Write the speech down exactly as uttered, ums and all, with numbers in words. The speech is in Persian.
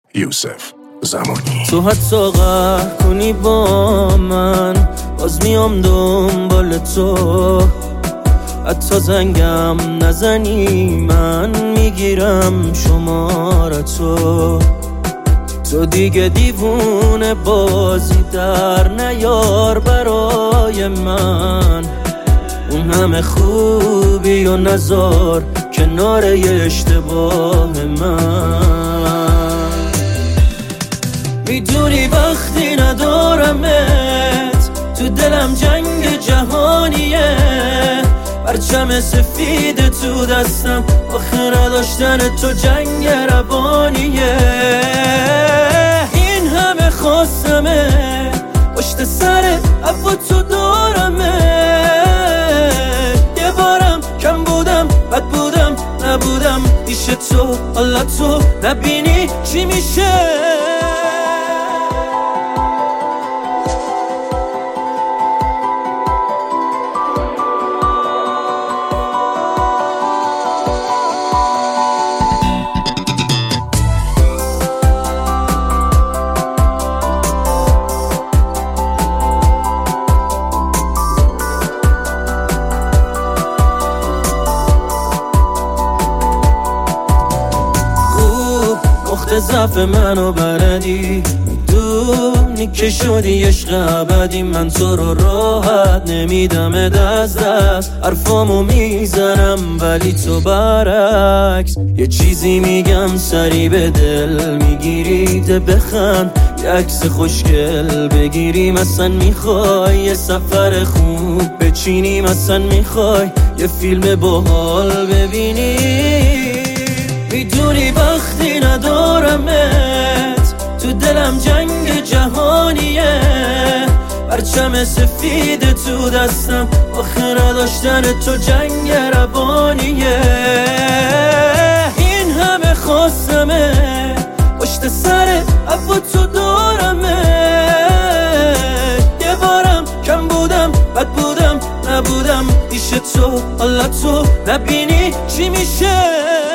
یوسف زمانی. تو حتی قهر کنی با من باز میام دنبال تو، حتی زنگم نزنی من میگیرم شمارتو. تو دیگه دیوونه بازی در نیار برای من، اون همه خوبی و نزار کنار یه اشتباه من. میدونی وقتی ندارمت تو دلم جنگ جهانیه، پرچم سفید تو دستم آخه نداشتن تو جنگ روانیه. این همه خواستمه پشت سر عفو تو دارمه، یه بارم کم بودم بد بودم نبودم پیش تو، حالا تو نبینی چی میشه. ضعف منو بردی، میدونی که شدی عشق ابدی. من تو رو راحت نمیدم از دست، حرفامو میزنم ولی تو برعکس. یه چیزی میگم سری به دل میگیری، ده بخند یه عکس خوشگل بگیریم. اصلا میخوای یه سفر خوب بچینیم، اصلا میخوای یه فیلم باحال ببینی. میدونی وقتی ندارمت تو دلم جنگ جهانیه، پرچم سفید تو دستم آخه نداشتن تو جنگ روانیه. این همه خواستمه پشت سر عفو تو دارمه، یه بارم کم بودم بد بودم نبودم پیش تو، حالا تو نبینی چی میشه.